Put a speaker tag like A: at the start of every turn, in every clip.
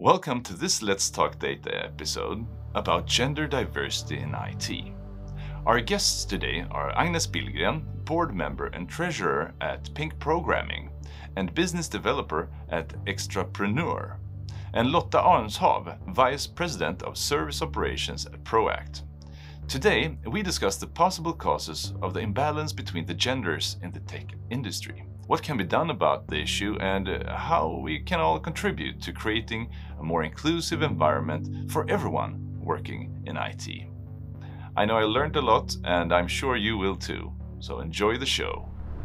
A: Welcome to this Let's Talk Data episode about gender diversity in IT. Our guests today are Agnes Billgren, board member and treasurer at Pink Programming and business developer at Extrapreneur, and Lotta Arnshav, vice president of service operations at Proact. Today, we discuss the possible causes of the imbalance between the genders in the tech industry. What can be done about the issue and how we can all contribute to creating a more inclusive environment for everyone working in IT. I know I learned a lot and I'm sure you will too, so enjoy the show.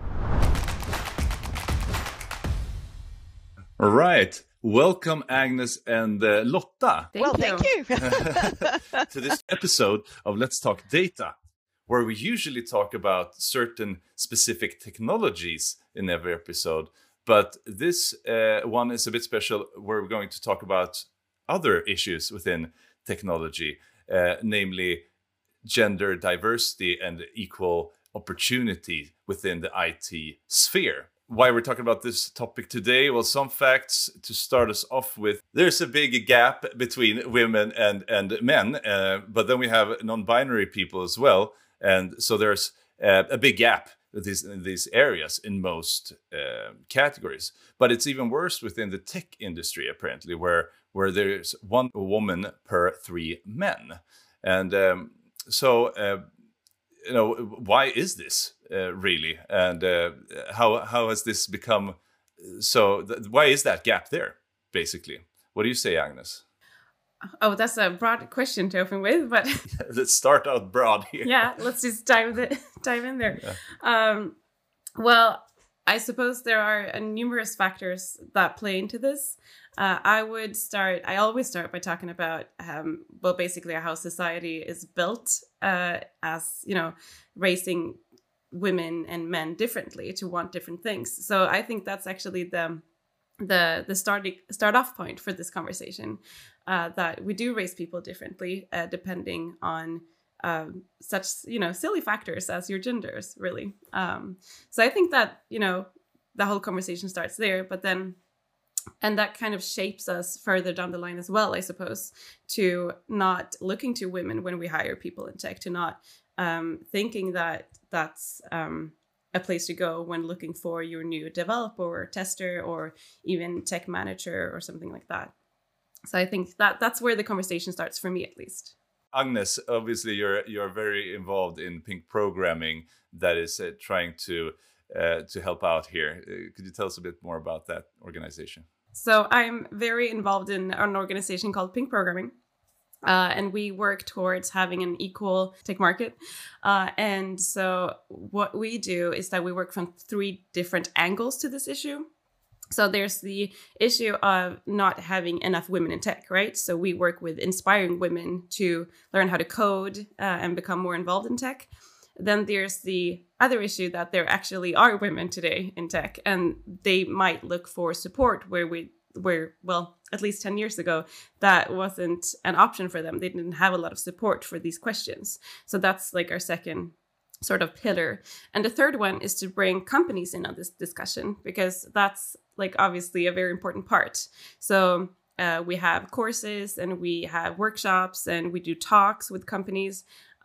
A: All right. Welcome, Agnes and Lotta.
B: Thank you.
A: To this episode of Let's Talk Data, where we usually talk about certain specific technologies in every episode. But this one is a bit special, where we're going to talk about other issues within technology, namely gender diversity and equal opportunity within the IT sphere. Why we're talking about this topic today? Well, some facts to start us off with. There's a big gap between women and men, but then we have non-binary people as well. And so there's a big gap in these areas in most categories. But it's even worse within the tech industry, apparently, where there's one woman per 3 men. And why is this really? And how has this become so? Why is that gap there, basically? What do you say, Agnes?
B: Oh, that's a broad question to open with, but
A: let's start out broad here.
B: Yeah, let's just dive in there.
A: Yeah.
B: Well, I suppose there are numerous factors that play into this. I always start by talking about, basically how society is built, as, raising women and men differently to want different things. So I think that's actually the start off point for this conversation, that we do raise people differently, depending on such, silly factors as your genders, really. So I think that, the whole conversation starts there, but then, and that kind of shapes us further down the line as well, I suppose, to not looking to women when we hire people in tech, to not thinking that that's a place to go when looking for your new developer or tester or even tech manager or something like that. So I think that's where the conversation starts, for me at least.
A: Agnes, obviously you're very involved in Pink Programming, that is trying to help out here. Could you tell us a bit more about that organization?
B: So I'm very involved in an organization called Pink Programming. And we work towards having an equal tech market. And so what we do is that we work from 3 different angles to this issue. So there's the issue of not having enough women in tech, right? So we work with inspiring women to learn how to code and become more involved in tech. Then there's the other issue that there actually are women today in tech, and they might look for support where, at least 10 years ago, that wasn't an option for them. They didn't have a lot of support for these questions. So that's like our second sort of pillar. And the third one is to bring companies in on this discussion, because that's like obviously a very important part. So we have courses and we have workshops and we do talks with companies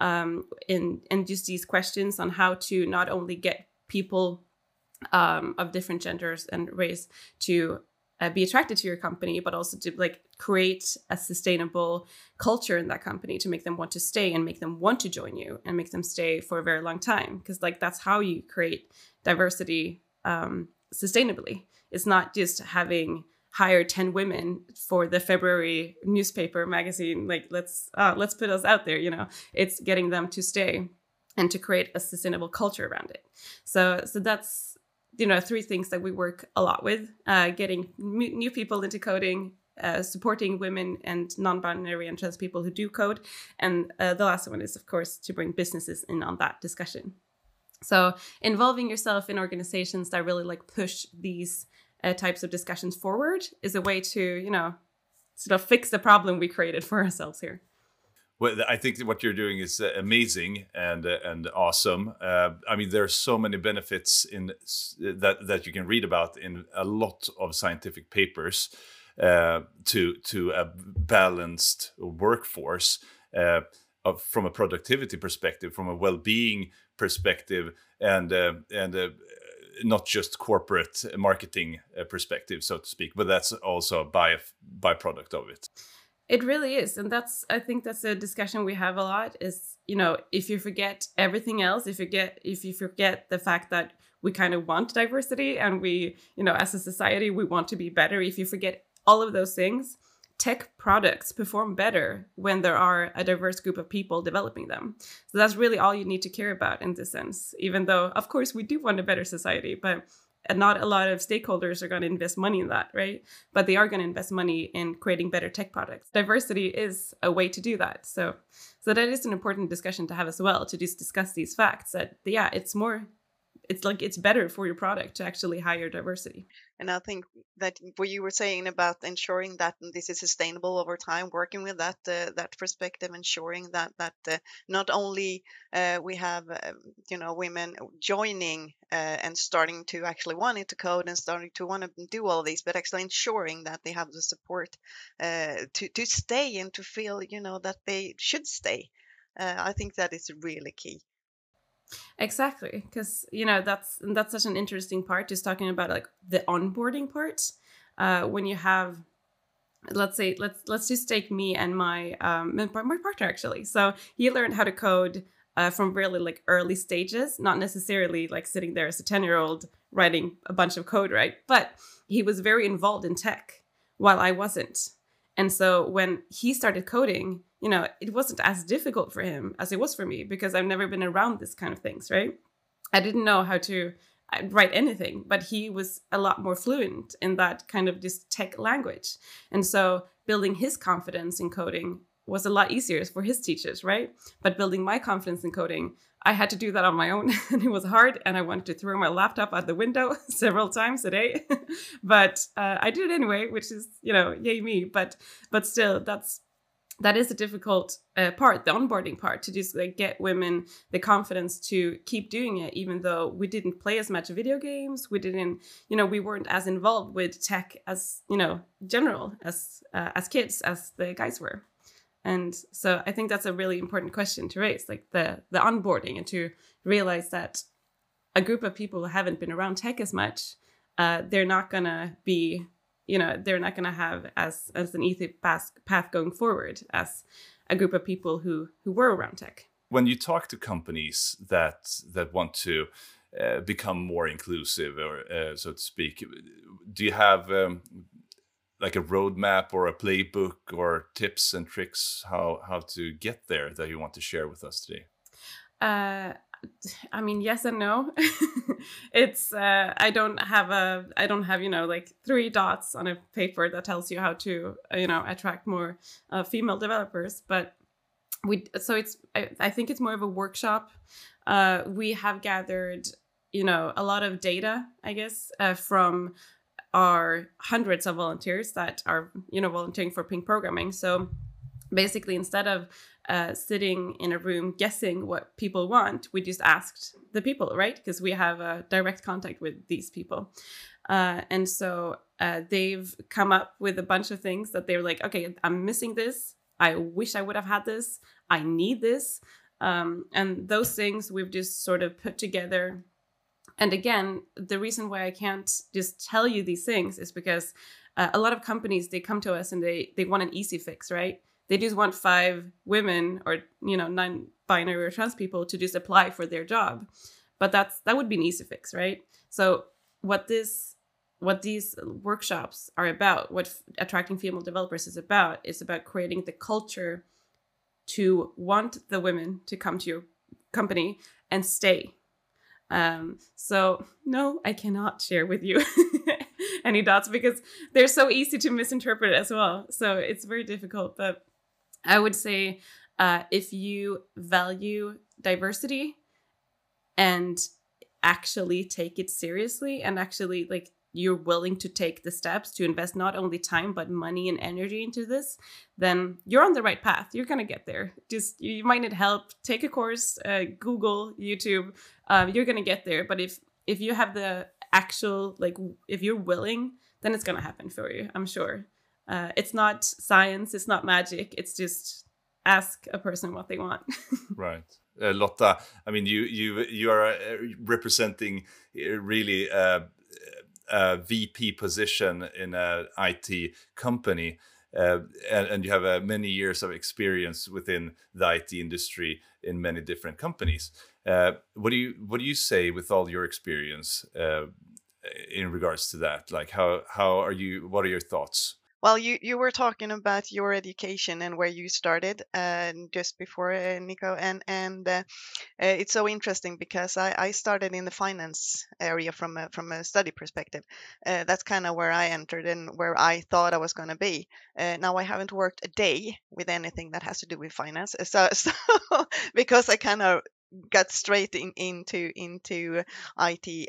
B: and just these questions on how to not only get people of different genders and race to be attracted to your company, but also to create a sustainable culture in that company to make them want to stay and make them want to join you and make them stay for a very long time. Because that's how you create diversity sustainably. It's not just having hired 10 women for the February newspaper magazine. Let's put us out there, It's getting them to stay and to create a sustainable culture around it. So that's 3 things that we work a lot with, getting new people into coding, supporting women and non-binary and trans people who do code. And the last one is, of course, to bring businesses in on that discussion. So involving yourself in organizations that really push these types of discussions forward is a way to, sort of fix the problem we created for ourselves here.
A: Well, I think what you're doing is amazing and awesome. I mean, there are so many benefits in that you can read about in a lot of scientific papers. to a balanced workforce from a productivity perspective, from a well-being perspective, and not just corporate marketing perspective, so to speak, but that's also a byproduct of it.
B: It really is. And I think that's a discussion we have a lot is, if you forget everything else, if you forget the fact that we kind of want diversity and we, as a society, we want to be better. If you forget all of those things, tech products perform better when there are a diverse group of people developing them. So that's really all you need to care about in this sense, even though, of course, we do want a better society, but not a lot of stakeholders are going to invest money in that, right? But they are going to invest money in creating better tech products. Diversity is a way to do that. So that is an important discussion to have as well, to just discuss these facts that, yeah, it's better for your product to actually hire diversity.
C: And I think that what you were saying about ensuring that this is sustainable over time, working with that perspective, ensuring that not only we have women joining and starting to actually wanting to code and starting to want to do all these, but actually ensuring that they have the support to stay and to feel that they should stay. I think that is really key.
B: Exactly, because that's such an interesting part, just talking about like the onboarding part. When you have, let's just take me and my partner actually. So he learned how to code from really like early stages, not necessarily like sitting there as a 10-year-old writing a bunch of code, right? But he was very involved in tech while I wasn't. And so when he started coding, it wasn't as difficult for him as it was for me, because I've never been around this kind of things, right? I didn't know how to write anything, but he was a lot more fluent in that kind of just tech language. And so building his confidence in coding was a lot easier for his teachers, right? But building my confidence in coding, I had to do that on my own, and it was hard, and I wanted to throw my laptop out the window several times a day. But I did it anyway, which is, yay me. But still, that is a difficult part, the onboarding part, to just like get women the confidence to keep doing it, even though we didn't play as much video games. We didn't, we weren't as involved with tech as, general as kids as the guys were. And so I think that's a really important question to raise, like the onboarding, and to realize that a group of people who haven't been around tech as much, they're not going to be, they're not going to have as an easy path going forward as a group of people who were around tech.
A: When you talk to companies that want to become more inclusive, or so to speak, do you have like a roadmap or a playbook or tips and tricks how to get there that you want to share with us today?
B: I mean, yes and no. It's I don't have like 3 dots on a paper that tells you how to attract more female developers, but I think it's more of a workshop. We have gathered a lot of data, I guess, from our hundreds of volunteers that are volunteering for Pink Programming. So basically, instead of sitting in a room guessing what people want, we just asked the people, right? Because we have a direct contact with these people. And so they've come up with a bunch of things that they're like, okay, I'm missing this. I wish I would have had this. I need this. And those things we've just sort of put together. And again, the reason why I can't just tell you these things is because a lot of companies, they come to us and they want an easy fix, right? They just want 5 women or, non-binary or trans people to just apply for their job. But that would be an easy fix, right? So what these workshops are about, what attracting female developers is about creating the culture to want the women to come to your company and stay. So no, I cannot share with you any dots, because they're so easy to misinterpret as well. So it's very difficult. But I would say if you value diversity and actually take it seriously, and actually like you're willing to take the steps to invest not only time but money and energy into this, then you're on the right path. You're gonna get there. Just you might need help. Take a course, Google, YouTube. You're gonna get there. But if you have the actual, like, if you're willing, then it's gonna happen for you, I'm sure. It's not science, it's not magic. It's just ask a person what they want.
A: Right. Lotta, I mean, you are representing really a VP position in an IT company, and you have many years of experience within the IT industry in many different companies. What do you say with all your experience in regards to that? Like, how are you? What are your thoughts?
C: Well, you were talking about your education and where you started just before, Nico, and it's so interesting because I started in the finance area from a study perspective. That's kind of where I entered and where I thought I was going to be. Now I haven't worked a day with anything that has to do with finance, so because I kind of got straight into IT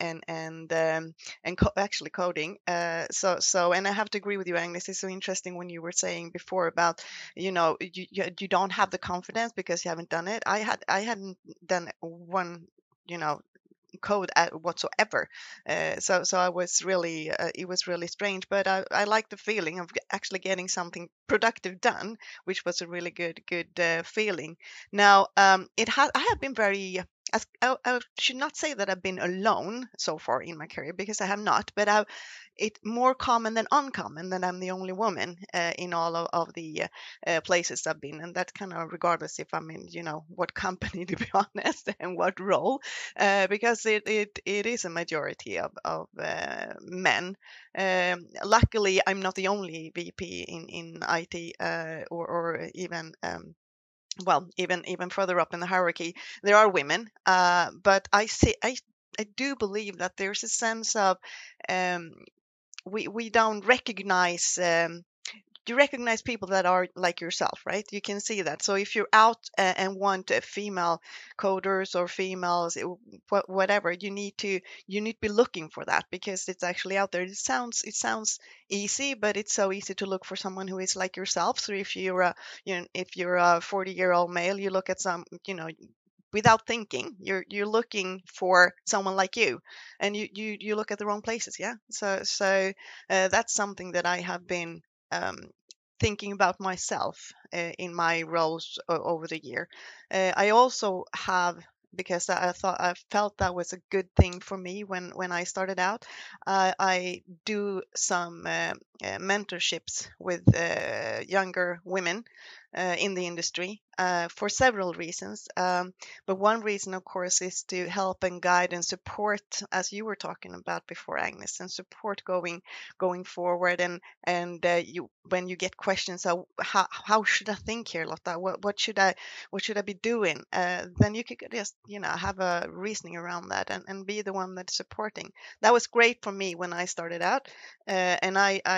C: actually coding. So and I have to agree with you, Agnes. It's so interesting when you were saying before about you don't have the confidence because you haven't done it. I hadn't done one code whatsoever. So I was really it was really strange, but I like the feeling of actually getting something productive done, which was a really good feeling. Now I have been very I should not say that I've been alone so far in my career because I have not, but it's more common than uncommon that I'm the only woman in all of the places I've been, and that's kind of regardless if I'm in what company to be honest and what role, because it is a majority of men. Luckily, I'm not the only VP in IT or even. Well, even further up in the hierarchy, there are women, but I do believe that there's a sense of we don't recognize. You recognize people that are like yourself, right? You can see that. So if you're out and want female coders or females, whatever, you need to be looking for that because it's actually out there. It sounds easy, but it's so easy to look for someone who is like yourself. So if you're a 40-year-old male, you look at some, without thinking, you're looking for someone like you, and you look at the wrong places. Yeah. So that's something that I have been thinking about myself in my roles over the year. I also have, because I felt that was a good thing for me when I started out. I do some mentorships with younger women in the industry for several reasons. But one reason, of course, is to help and guide and support, as you were talking about before, Agnes, and support going forward. And when you get questions, how should I think here, Lotta? What should I be doing? Then you could just have a reasoning around that and be the one that's supporting. That was great for me when I started out, and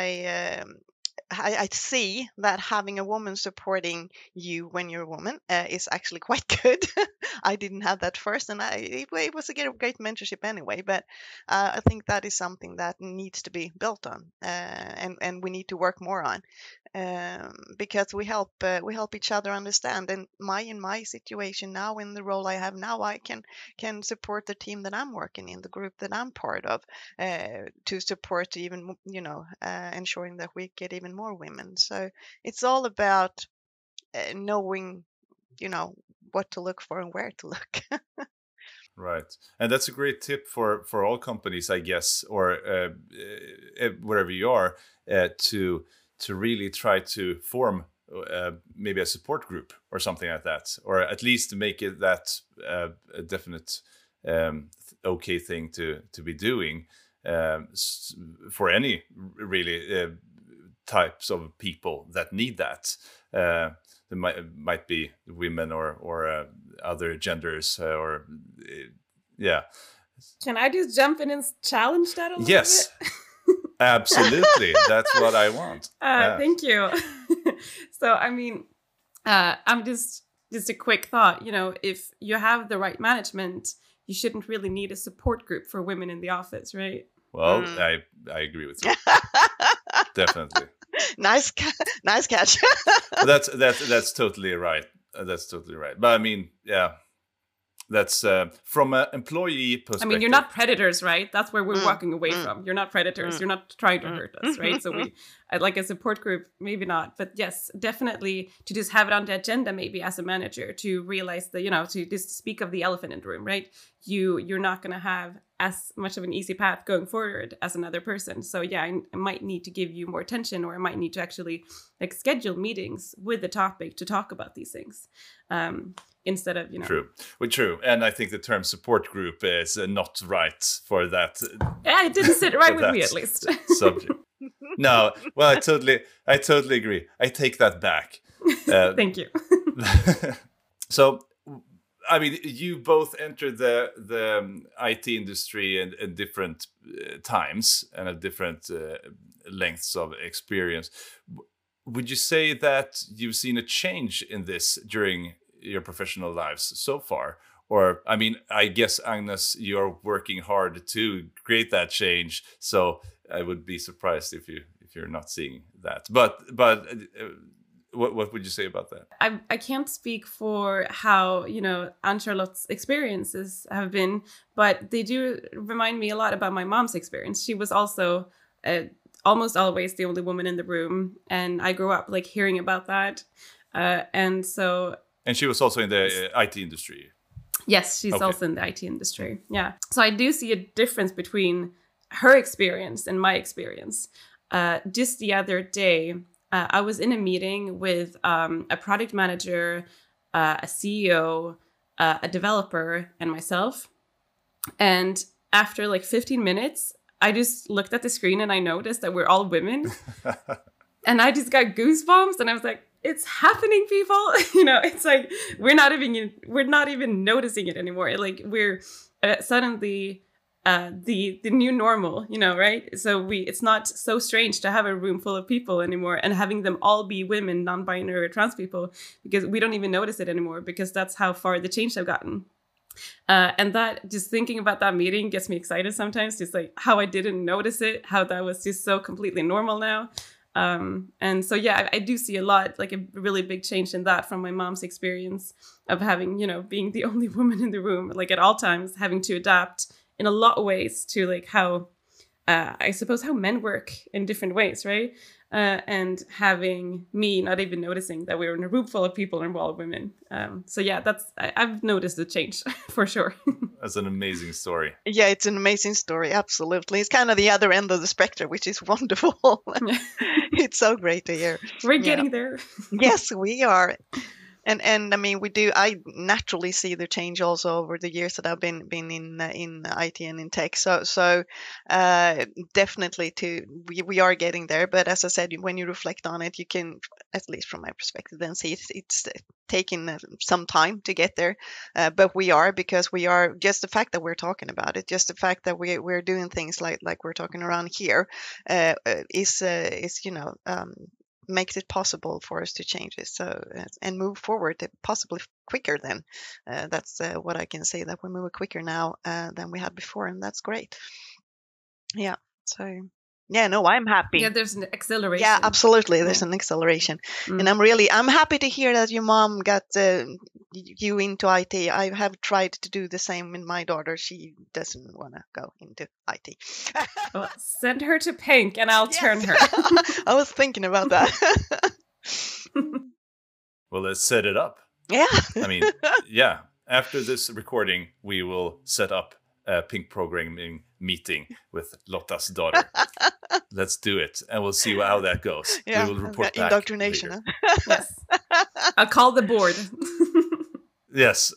C: I see that having a woman supporting you when you're a woman is actually quite good. I didn't have that first, and it was a great mentorship anyway. But I think that is something that needs to be built on, and we need to work more on, because we help each other understand. And in my situation now, in the role I have now, I can support the team that I'm working in, the group that I'm part of, to support even ensuring that we get even more women. So it's all about knowing what to look for and where to look.
A: Right, and that's a great tip for all companies, I guess, or wherever you are, to really try to form maybe a support group or something like that, or at least make it that a definite okay thing to be doing for any really types of people that need that. There might be women or other genders or yeah.
B: Can I just jump in and challenge that a little
A: yes.
B: bit?
A: Absolutely. That's what I want.
B: Thank you. So, I mean, I'm just a quick thought, if you have the right management, you shouldn't really need a support group for women in the office, right?
A: Well, I agree with you. Definitely.
C: Nice catch.
A: That's totally right. That's totally right. But I mean, yeah, That's from an employee perspective.
B: I mean, you're not predators, right? That's where we're walking away from. You're not predators. You're not trying to hurt us, right? So we, like a support group, maybe not. But yes, definitely to just have it on the agenda, maybe as a manager, to realize that, to just speak of the elephant in the room, right? You're not going to have as much of an easy path going forward as another person. So yeah, I might need to give you more attention, or I might need to actually like schedule meetings with the topic to talk about these things. Instead of,
A: True. And I think the term support group is not right for that.
B: Yeah, it didn't sit right with me, at least.
A: Subject. No, well, I totally agree. I take that back.
B: Thank you.
A: So, I mean, you both entered the IT industry in different times and at different lengths of experience. Would you say that you've seen a change in this during your professional lives so far? Or, I mean, I guess, Agnes, you're working hard to create that change. So I would be surprised if you're not seeing that. But what would you say about that?
B: I can't speak for how, Anne-Charlotte's experiences have been, but they do remind me a lot about my mom's experience. She was also almost always the only woman in the room. And I grew up like hearing about that. And she was also in the IT industry. Yes, she's also in the IT industry. Yeah. So I do see a difference between her experience and my experience. Just the other day, I was in a meeting with a product manager, a CEO, a developer, and myself. And after like 15 minutes, I just looked at the screen and I noticed that we're all women. And I just got goosebumps, and I was like, it's happening, people. It's like we're not even noticing it anymore. Like we're suddenly the new normal, right? So it's not so strange to have a room full of people anymore and having them all be women, non-binary, or trans people, because we don't even notice it anymore, because that's how far the change have gotten. And that, just thinking about that meeting gets me excited sometimes, just like how I didn't notice it, how that was just so completely normal now. And so, yeah, I do see a lot, like a really big change in that from my mom's experience of having, being the only woman in the room, like at all times, having to adapt in a lot of ways to like how, I suppose, how men work in different ways, right? And having me not even noticing that we were in a room full of people and we're all women. So yeah, I've noticed a change for sure.
A: That's an amazing story.
C: Yeah, it's an amazing story. Absolutely. It's kind of the other end of the spectrum, which is wonderful. It's so great to hear.
B: We're getting there.
C: Yes, we are. And I mean, I naturally see the change also over the years that I've been in IT and in tech. So definitely we are getting there. But as I said, when you reflect on it, you can, at least from my perspective, then see it's taking some time to get there. But we are, because we are, just the fact that we're talking about it, just the fact that we're doing things like we're talking around here, is makes it possible for us to change it, and move forward possibly quicker than. That's what I can say, that we move quicker now than we had before, and that's great. Yeah. So yeah, no, I'm happy.
B: Yeah, there's an acceleration.
C: Yeah, absolutely. There's an acceleration. And I'm happy to hear that your mom got you into IT. I have tried to do the same with my daughter. She doesn't want to go into IT.
B: Well, send her to Pink and I'll turn her.
C: I was thinking about that.
A: Well, let's set it up.
C: Yeah.
A: I mean, yeah. After this recording, we will set up a Pink programming meeting with Lotta's daughter. Let's do it, and we'll see how that goes.
C: Yeah,
A: we will report back.
C: Indoctrination.
A: Huh?
B: Yes. I'll call the board.
A: Yes.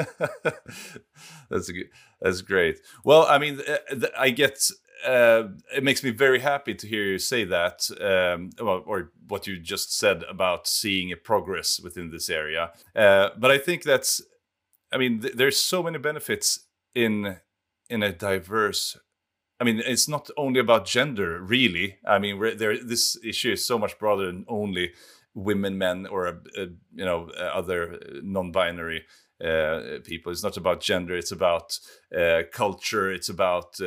A: That's great. Well, I mean, I get. It makes me very happy to hear you say that, or what you just said about seeing a progress within this area. But I think there's so many benefits in a diverse. I mean, it's not only about gender, really. I mean, this issue is so much broader than only women, men, or other non-binary people. It's not about gender. It's about culture. It's about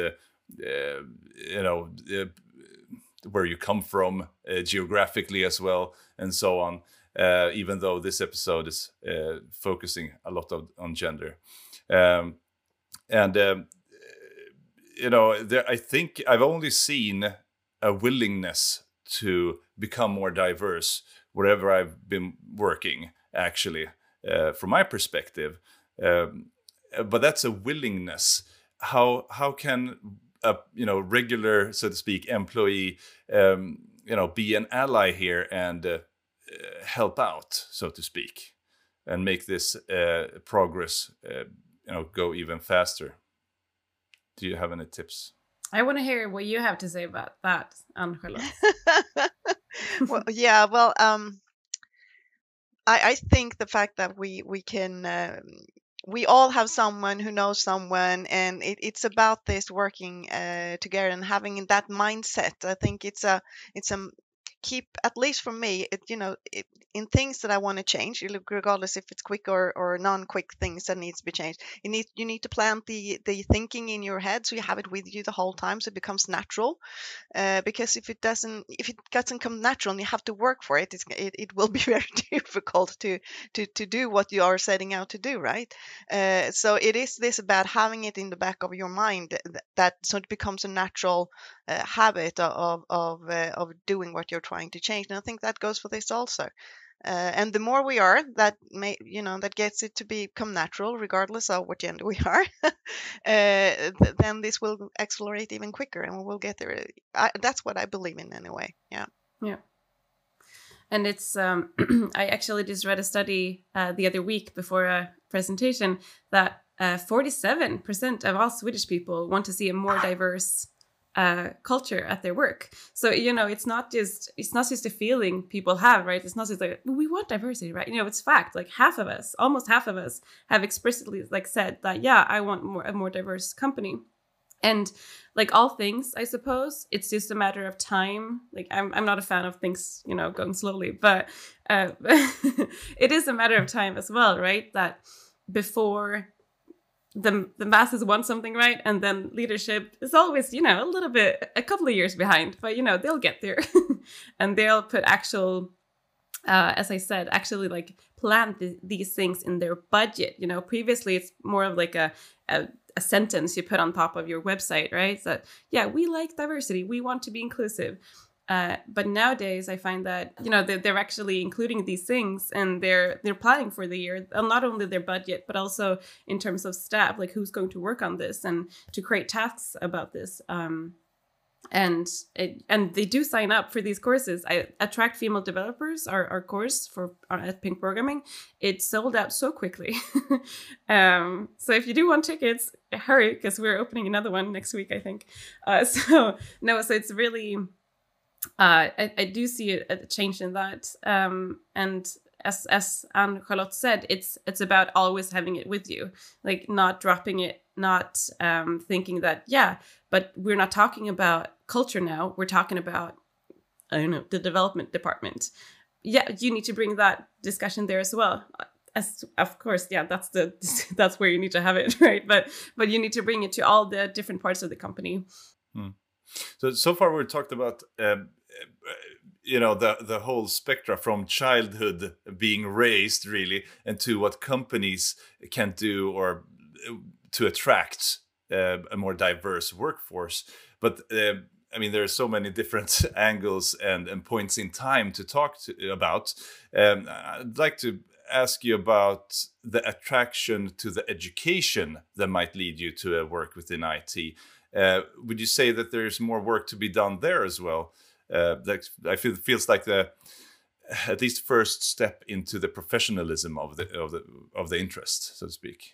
A: where you come from geographically as well, and so on. Even though this episode is focusing a lot on gender. And I think I've only seen a willingness to become more diverse wherever I've been working, actually, from my perspective. But that's a willingness. How can a regular, so to speak, employee be an ally here and help out, so to speak, and make this progress go even faster? Do you have any tips?
B: I want to hear what you have to say about that, Ann-Charlotte.
C: Well, yeah, well, I think the fact that we can we all have someone who knows someone, and it's about this working together and having that mindset. I think it's a keep, at least for me, in things that I want to change, regardless if it's quick or non-quick things that needs to be changed. You need to plant the thinking in your head, so you have it with you the whole time, so it becomes natural. Because if it doesn't come natural and you have to work for it, it will be very difficult to do what you are setting out to do, right? So it is this about having it in the back of your mind, that so it becomes a natural habit of doing what you're trying to change. And I think that goes for this also. And the more we are, that that gets it to become natural, regardless of what gender we are, then this will accelerate even quicker, and we'll get there. That's what I believe in, anyway. Yeah.
B: Yeah. And it's I actually just read a study the other week before a presentation that 47% of all Swedish people want to see a more diverse culture at their work. So it's not just a feeling people have, right? It's not just like, we want diversity, right? It's fact. Like almost half of us have explicitly said that, yeah, I want a more diverse company. And like all things, I suppose it's just a matter of time. Like I'm not a fan of things going slowly, but it is a matter of time as well, right? That before the masses want something, right, and then leadership is always a couple of years behind, but they'll get there. And they'll put actual as I said, actually plan these things in their budget. Previously it's more of like a sentence you put on top of your website, right? So yeah, we like diversity, we want to be inclusive. But nowadays, I find that they're actually including these things, and they're planning for the year, not only their budget, but also in terms of staff, like who's going to work on this and to create tasks about this. And they do sign up for these courses. Attract Female Developers, our course at Pink Programming, it sold out so quickly. So if you do want tickets, hurry, because we're opening another one next week, I think. So it's really. I do see a change in that, and as Ann-Charlotte said, it's about always having it with you, like not dropping it, not thinking that but we're not talking about culture now, we're talking about the development department. Yeah, you need to bring that discussion there as well. As of course, that's where you need to have it, right? But you need to bring it to all the different parts of the company.
A: So far we've talked about the whole spectra, from childhood being raised really, and to what companies can do or to attract a more diverse workforce. But there are so many different angles and points in time to talk about. I'd like to ask you about the attraction to the education that might lead you to work within IT. Would you say that there's more work to be done there as well? I feel feels like the at least first step into the professionalism of the interest, so to speak.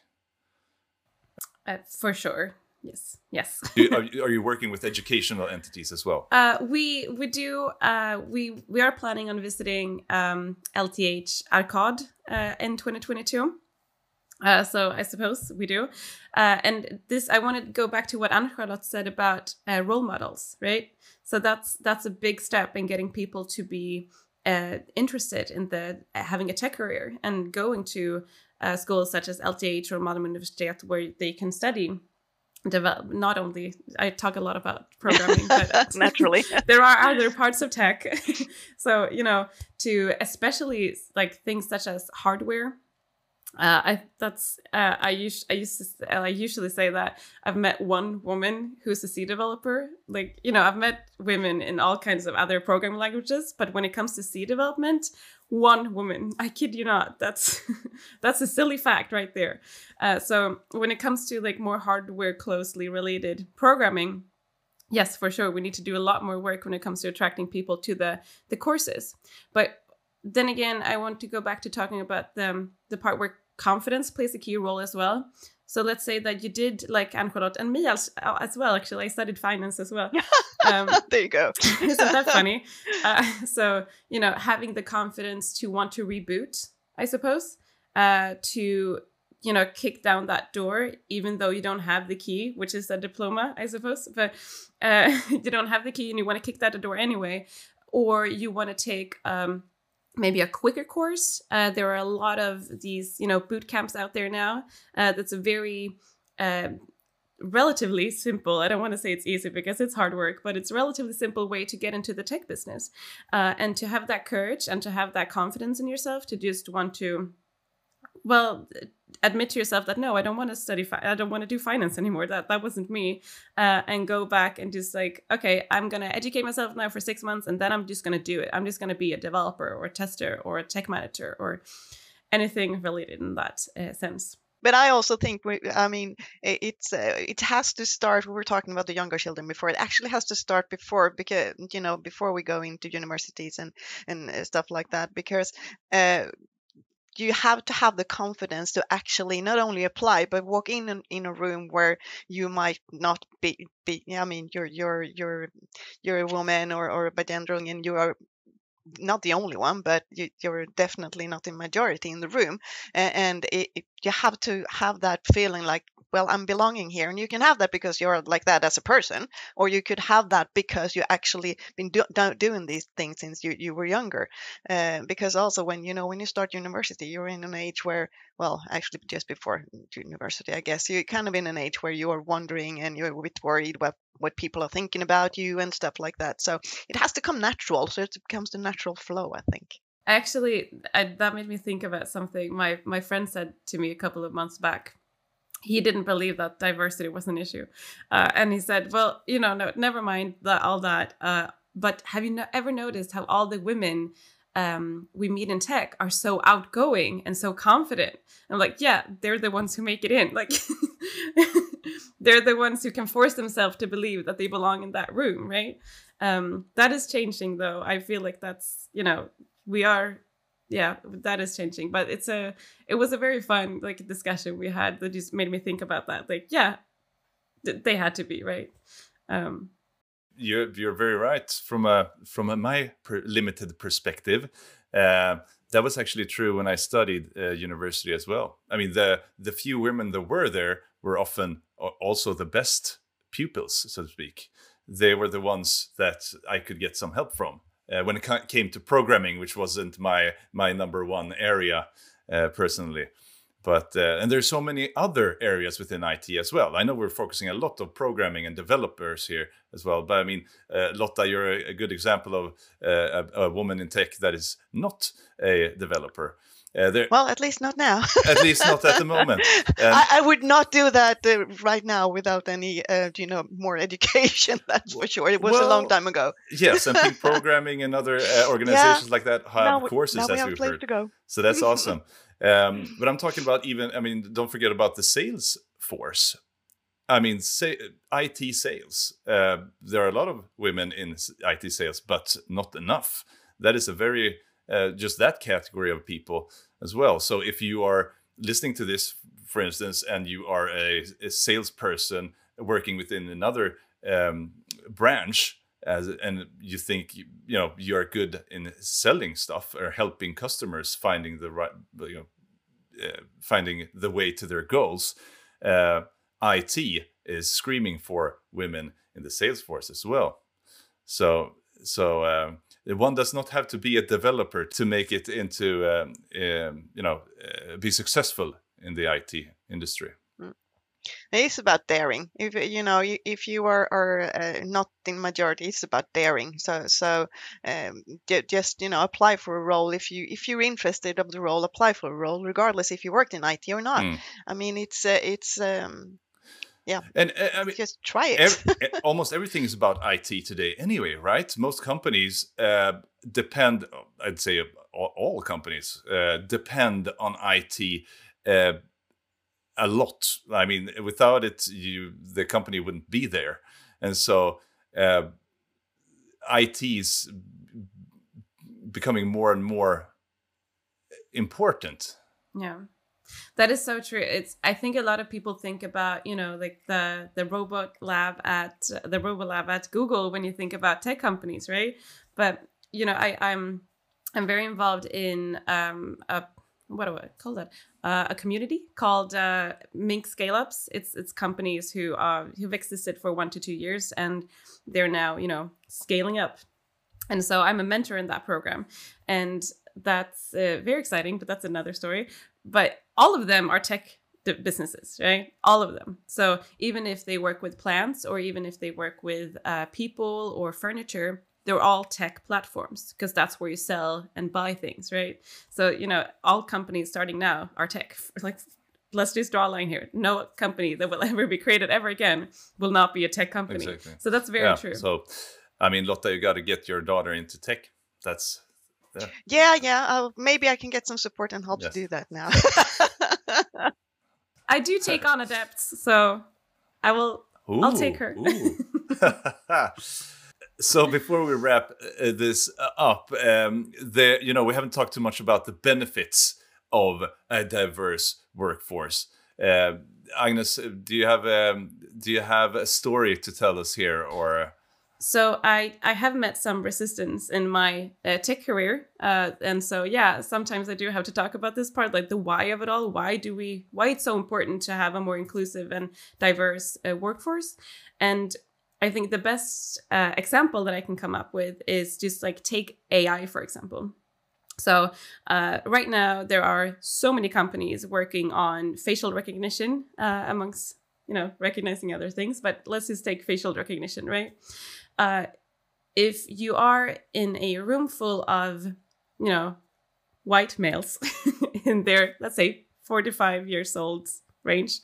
B: For sure, yes.
A: Are you working with educational entities as well?
B: We do. We are planning on visiting LTH Arcad in 2022. So I suppose we do. And this, I want to go back to what Ann-Charlotte said about role models, right? So that's a big step in getting people to be interested in having a tech career and going to schools such as LTH or Malmö Universitet, where they can study not only, I talk a lot about programming, but
C: naturally
B: there are other parts of tech. So, to especially things such as hardware, I usually say that I've met one woman who's a C developer. Like, you know, I've met women in all kinds of other programming languages, but when it comes to C development, one woman. I kid you not. That's that's a silly fact right there. So when it comes to like more hardware closely related programming, yes, for sure, we need to do a lot more work when it comes to attracting people to the courses. But then again, I want to go back to talking about the part where confidence plays a key role as well. So let's say that you did, like Ann-Charlotte and me as well. Actually, I studied finance as well.
C: There you go.
B: Isn't that funny? So, you know, having the confidence to want to reboot, I suppose, to, you know, kick down that door, even though you don't have the key, which is a diploma, I suppose. But you don't have the key and you want to kick that door anyway. Or you want to take maybe a quicker course. There are a lot of these, you know, boot camps out there now. That's a very relatively simple, I don't want to say it's easy because it's hard work, but it's a relatively simple way to get into the tech business. And to have that courage and to have that confidence in yourself to just want to, well, admit to yourself that, no, I don't want to study, I don't want to do finance anymore. That wasn't me. And go back and just like, okay, I'm going to educate myself now for 6 months and then I'm just going to do it. I'm just going to be a developer or a tester or a tech manager or anything related in that sense.
C: But I also think, it has to start. We were talking about the younger children before. It actually has to start before, because, you know, before we go into universities and stuff like that, because you have to have the confidence to actually not only apply but walk in a room where you might not be I mean, you're a woman or bigender, and you are not the only one, but you're definitely not in majority in the room, and you have to have that feeling like, well, I'm belonging here. And you can have that because you're like that as a person, or you could have that because you actually been doing these things since you were younger. Because also when you start university, you're in an age where, well, actually just before university, I guess, you're kind of in an age where you are wondering and you're a bit worried about what people are thinking about you and stuff like that. So it has to come natural. So it becomes the natural flow, I think.
B: Actually, that made me think about something my friend said to me a couple of months back. He didn't believe that diversity was an issue. And he said, well, no, never mind all that. But have you ever noticed how all the women we meet in tech are so outgoing and so confident? I'm like, yeah, they're the ones who make it in. Like, they're the ones who can force themselves to believe that they belong in that room, right? That is changing, though. I feel like that's, that is changing. But it was a very fun discussion we had that just made me think about that. Like, yeah, they had to be, right.
A: You're very right. From my limited perspective, that was actually true when I studied university as well. I mean, the few women that were there were often also the best pupils, so to speak. They were the ones that I could get some help from when it came to programming, which wasn't my number one area personally. But and there's so many other areas within IT as well. I know we're focusing a lot on programming and developers here as well. But I mean, Lotta, you're a good example of a woman in tech that is not a developer.
C: Well, at least not now.
A: At least not at the moment.
C: I would not do that right now without any, more education. That's for sure. It was a long time ago.
A: Yes, and Pink Programming and other organizations like that have courses, as we've heard.
C: To go.
A: So that's awesome. But I'm talking about don't forget about the sales force. I mean, IT sales. There are a lot of women in IT sales, but not enough. That is a very, just that category of people as well. So if you are listening to this, for instance, and you are a salesperson working within another branch, and you think you are good in selling stuff or helping customers finding the right, finding the way to their goals, IT is screaming for women in the sales force as well. So one does not have to be a developer to make it into be successful in the IT industry.
C: It's about daring. If if you are not in majority, it's about daring. Just apply for a role. If you're interested of the role, apply for a role, regardless if you worked in IT or not.
A: Mm.
C: I mean, yeah.
A: And I mean,
C: Just try it.
A: almost everything is about IT today anyway, right? Most companies depend, I'd say all companies depend on IT a lot. I mean, without it, the company wouldn't be there. And so IT is becoming more and more important.
B: Yeah. That is so true. I think a lot of people think about, like the robot lab at Google when you think about tech companies, right? But I'm very involved in what do I call that? A community called Mink Scale Ups. It's companies who've existed for 1 to 2 years, and they're now scaling up. And so I'm a mentor in that program, and that's very exciting. But that's another story. But all of them are tech businesses, right? All of them. So even if they work with plants, or even if they work with people or furniture, they're all tech platforms, because that's where you sell and buy things, right? So, all companies starting now are tech. Like, let's just draw a line here. No company that will ever be created ever again will not be a tech company.
A: Exactly.
B: So that's very true.
A: So, I mean, Lotta, you got to get your daughter into tech. That's...
C: Yeah. Maybe I can get some support and help to do that now.
B: I do take on adepts, so I'll take her.
A: So before we wrap this up, we haven't talked too much about the benefits of a diverse workforce. Agnes, do you have a story to tell us here, or?
B: So I have met some resistance in my tech career, and so sometimes I do have to talk about this part, like the why of it all. Why it's so important to have a more inclusive and diverse workforce. And I think the best example that I can come up with is just like take AI, for example. So right now there are so many companies working on facial recognition amongst recognizing other things, but let's just take facial recognition, right? If you are in a room full of, white males in their, let's say, 45 years old range,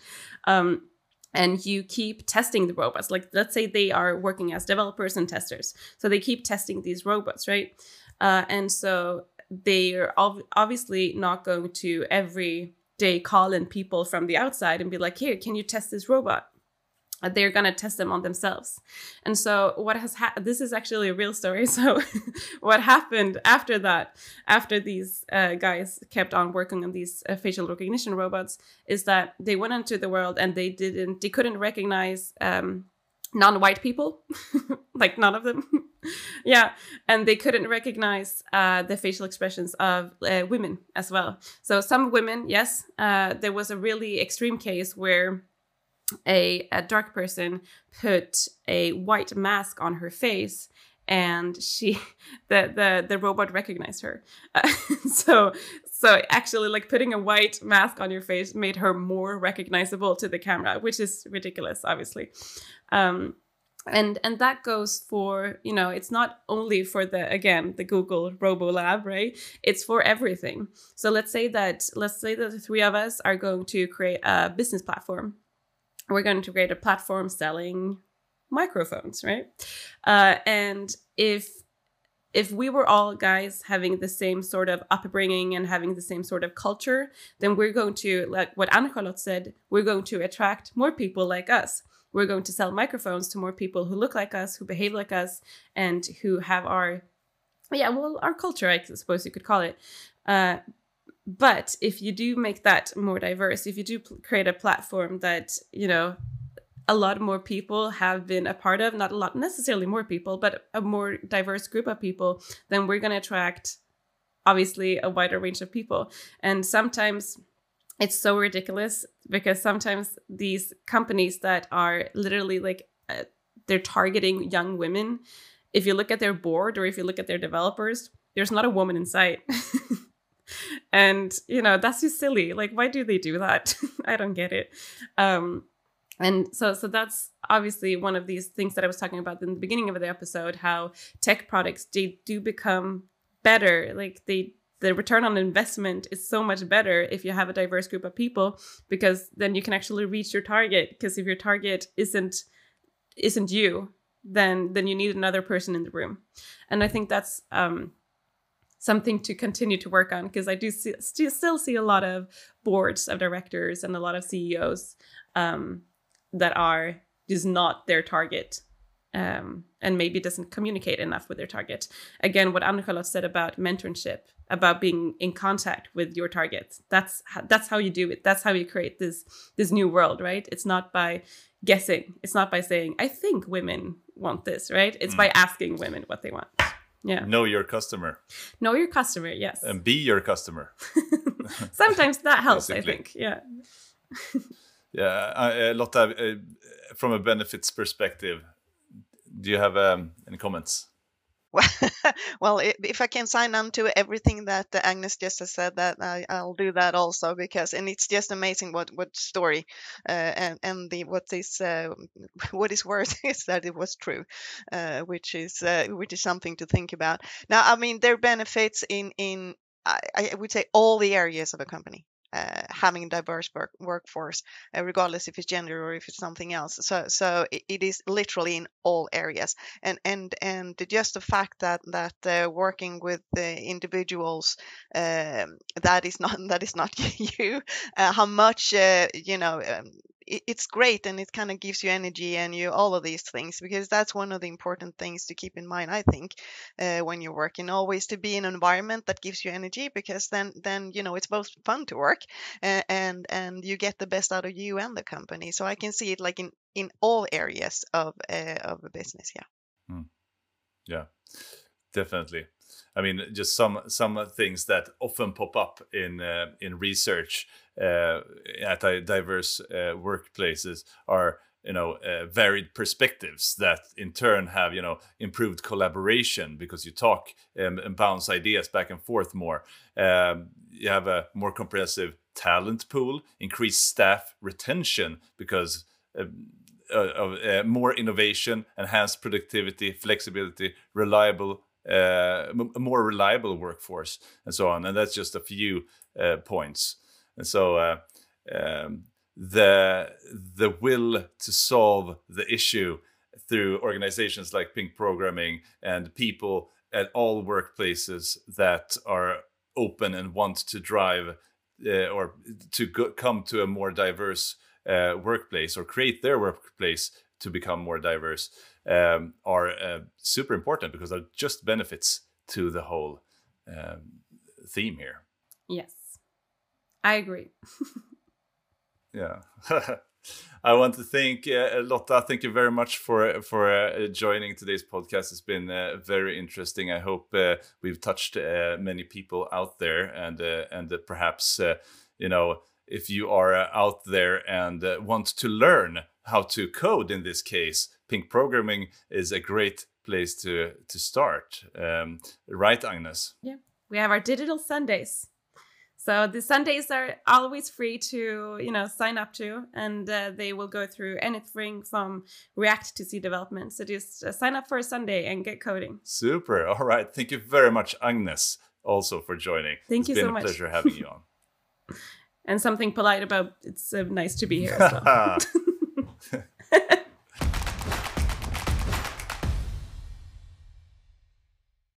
B: and you keep testing the robots, like let's say they are working as developers and testers, so they keep testing these robots, right? And so they're obviously not going to every day call in people from the outside and be like, here, can you test this robot? They're going to test them on themselves. And so what has this is actually a real story. So what happened after that, after these guys kept on working on these facial recognition robots, is that they went into the world and they couldn't recognize non-white people, like none of them. Yeah. And they couldn't recognize the facial expressions of women as well. So some women, yes, there was a really extreme case where a dark person put a white mask on her face, and the robot recognized her. So actually, like, putting a white mask on your face made her more recognizable to the camera, which is ridiculous, obviously. And that goes for, it's not only for the Google Robo Lab, right? It's for everything. So let's say that the three of us are going to create a business platform. We're going to create a platform selling microphones, right? And if we were all guys having the same sort of upbringing and having the same sort of culture, then we're going to, like what Ann-Charlotte said, we're going to attract more people like us. We're going to sell microphones to more people who look like us, who behave like us, and who have our culture, I suppose you could call it. But if you do make that more diverse, if you do create a platform that, a lot more people have been a part of, not a lot necessarily more people, but a more diverse group of people, then we're going to attract, obviously, a wider range of people. And sometimes it's so ridiculous, because sometimes these companies that are literally like, they're targeting young women, if you look at their board or if you look at their developers, there's not a woman in sight. And, that's just silly. Like, why do they do that? I don't get it. And so that's obviously one of these things that I was talking about in the beginning of the episode, how tech products do become better. Like the return on investment is so much better if you have a diverse group of people, because then you can actually reach your target. Because if your target isn't you, then you need another person in the room. And I think that's something to continue to work on, because I do still see a lot of boards of directors and a lot of CEOs that are just not their target, and maybe doesn't communicate enough with their target. Again, what Anne-Charlotte said about mentorship, about being in contact with your target. That's how you do it. That's how you create this new world, right? It's not by guessing. It's not by saying, I think women want this, right? It's by asking women what they want. Yeah.
A: Know your customer.
B: Know your customer, yes.
A: And be your customer.
B: Sometimes that helps, I think. Yeah.
A: Yeah, Lotta, from a benefits perspective, do you have any comments?
C: Well, if I can sign on to everything that Agnes just has said, that I'll do that also, because it's just amazing what story and what is worth is that it was true, which is something to think about. Now, I mean, there are benefits in I would say all the areas of a company. Having a diverse workforce, regardless if it's gender or if it's something else. So it is literally in all areas, and just the fact that working with individuals that is not you, how much it's great, and it kind of gives you energy and all of these things, because that's one of the important things to keep in mind, I think, when you're working, always to be in an environment that gives you energy, because then it's both fun to work and you get the best out of you and the company. So I can see it like in all areas of a business.
A: Yeah, definitely. I mean, just some things that often pop up in research at diverse workplaces are varied perspectives that in turn have improved collaboration, because you talk and bounce ideas back and forth more. You have a more comprehensive talent pool, increased staff retention because of more innovation, enhanced productivity, flexibility, more reliable workforce, and so on. And that's just a few points. And so the will to solve the issue through organizations like Pink Programming and people at all workplaces that are open and want to drive or to come to a more diverse workplace, or create their workplace to become more diverse, are super important, because they're just benefits to the whole theme here.
B: Yes, I agree.
A: Yeah. I want to thank Lotta. Thank you very much for joining today's podcast. It's been very interesting. I hope we've touched many people out there, and perhaps if you are out there and want to learn how to code, in this case, Pink Programming is a great place to start. Right, Agnes?
B: Yeah, we have our digital Sundays. So the Sundays are always free to, sign up to, and they will go through anything from React to C development. So just sign up for a Sunday and get coding.
A: Super. All right. Thank you very much, Agnes, also for joining.
B: Thank you so much.
A: It's been a pleasure having you on.
B: And something polite about it's nice to be here as well.